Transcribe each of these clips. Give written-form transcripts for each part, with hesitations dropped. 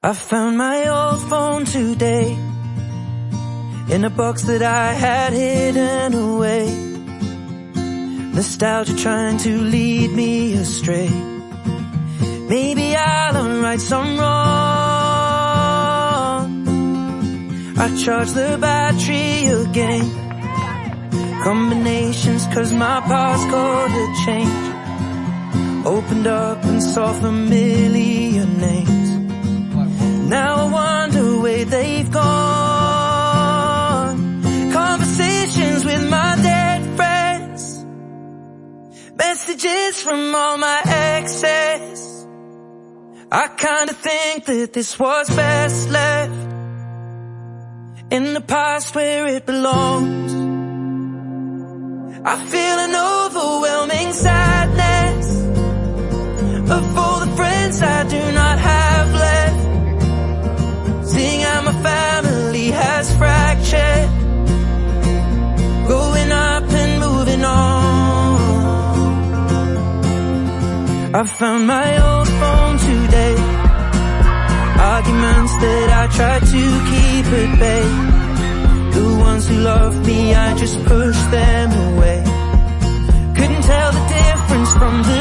I found my old phone today in a box that I had hidden away. Nostalgia trying to lead me astray. Maybe I'll unright some wrong. I charge the battery again. Combinations cause my passcode had changed. Opened up and saw familiar names. Now I wonder where they've gone. Conversations with my dead friends. Messages from all my exes. I kinda think that this was best left in the past where it belongs. I feel an overwhelming sadness of all the friends I do not have left. Seeing how my family has fractured, growing up and moving on. I found my old phone today. Arguments that I tried to keep at bay. The ones who loved me, I just pushed them away. Couldn't tell the difference from the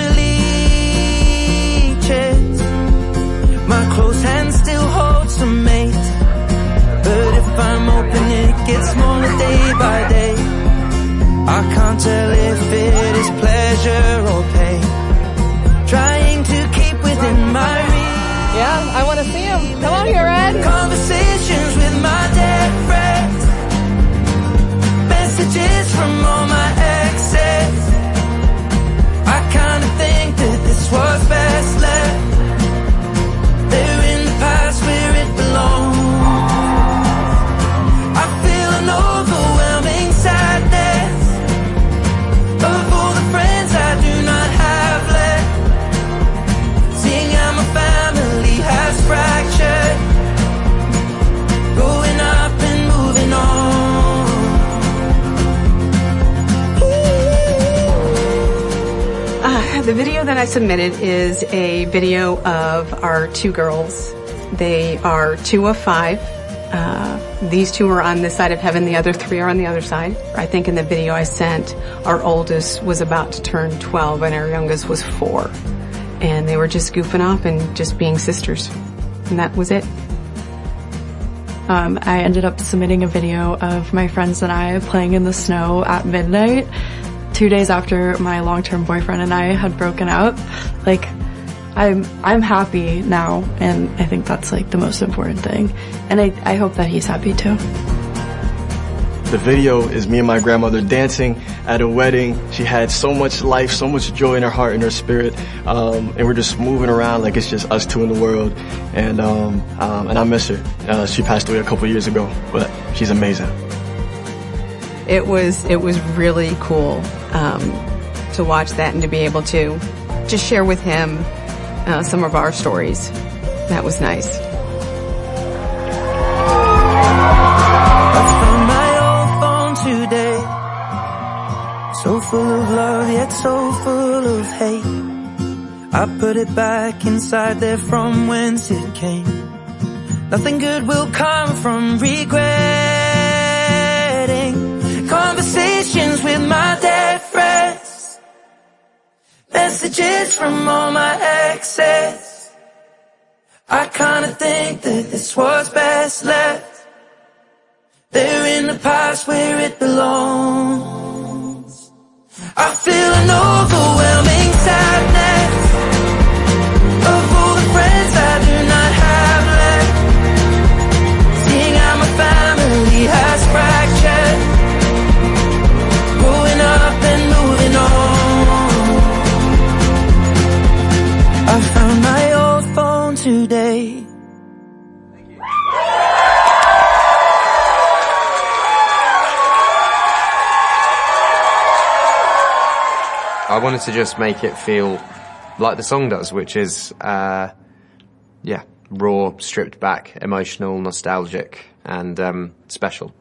leeches. My close hand still holds some mates, but if I'm open it gets smaller day by day. I can't tell if it is pleasure or pain. Trying to keep within my reach. Yeah, I want to see him. Come on here, Ed. Conversations with my dead friends. Messages from all my exes. I kinda think that this was best left. They're in the past where it belongs. I feel an overwhelming sadness of all the friends I do not have left. Seeing how my family has fractured, growing up and moving on. The video that I submitted is a video of our two girls. They are 2 of 5. These 2 are on this side of heaven, the other 3 are on the other side. I think in the video I sent, our oldest was about to turn 12 and our youngest was 4. And they were just goofing off and just being sisters. And that was it. I ended up submitting a video of my friends and I playing in the snow at midnight, 2 days after my long-term boyfriend and I had broken up. Like, I'm happy now, and I think that's like the most important thing. And I hope that he's happy too. The video is me and my grandmother dancing at a wedding. She had so much life, so much joy in her heart and her spirit. And we're just moving around like it's just us 2 in the world. And I miss her. She passed away a couple years ago, but she's amazing. It was really cool to watch that and to be able to just share with him some of our stories. That was nice. I found my old phone today, so full of love yet so full of hate. I put it back inside there from whence it came. Nothing good will come from regretting. Conversations with my dead friends. Messages from all my exes. I kinda think that this was best left. They're in the past where it belongs. I feel an overwhelming sadness of all the friends I do not have left. Seeing how my family has fractured, growing up and moving on. I found my old phone today. I wanted to just make it feel like the song does, which is, raw, stripped back, emotional, nostalgic, and special.